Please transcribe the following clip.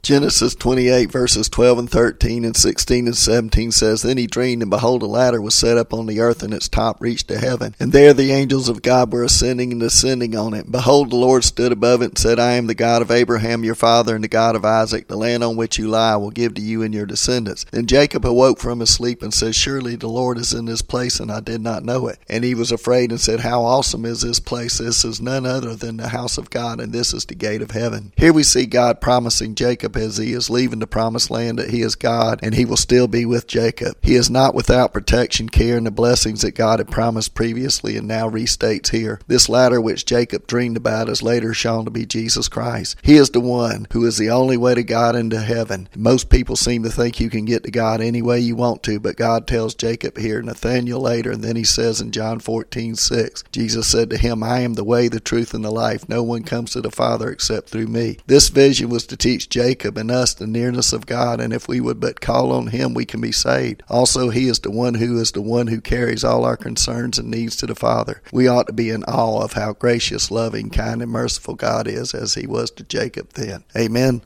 Genesis 28 verses 12 and 13 and 16 and 17 says, Then he dreamed, and behold, a ladder was set up on the earth, and its top reached to heaven. And there the angels of God were ascending and descending on it. Behold, the Lord stood above it and said, I am the God of Abraham your father, and the God of Isaac. The land on which you lie I will give to you and your descendants. Then Jacob awoke from his sleep and said, Surely the Lord is in this place, and I did not know it. And he was afraid and said, How awesome is this place! This is none other than the house of God, and this is the gate of heaven. Here we see God promising Jacob as he is leaving the promised land that he is God, and he will still be with Jacob. He is not without protection, care, and the blessings that God had promised previously and now restates here. This ladder which Jacob dreamed about is later shown to be Jesus Christ. He is the one who is the only way to God and to heaven. Most people seem to think you can get to God any way you want to, but God tells Jacob here, Nathanael later, and then he says in John 14:6, Jesus said to him, I am the way, the truth, and the life. No one comes to the Father except through me. This vision was to teach Jacob and us the nearness of God, and if we would but call on him, we can be saved. Also, he is the one who carries all our concerns and needs to the Father. We ought to be in awe of how gracious, loving, kind, and merciful God is, as he was to Jacob then. Amen.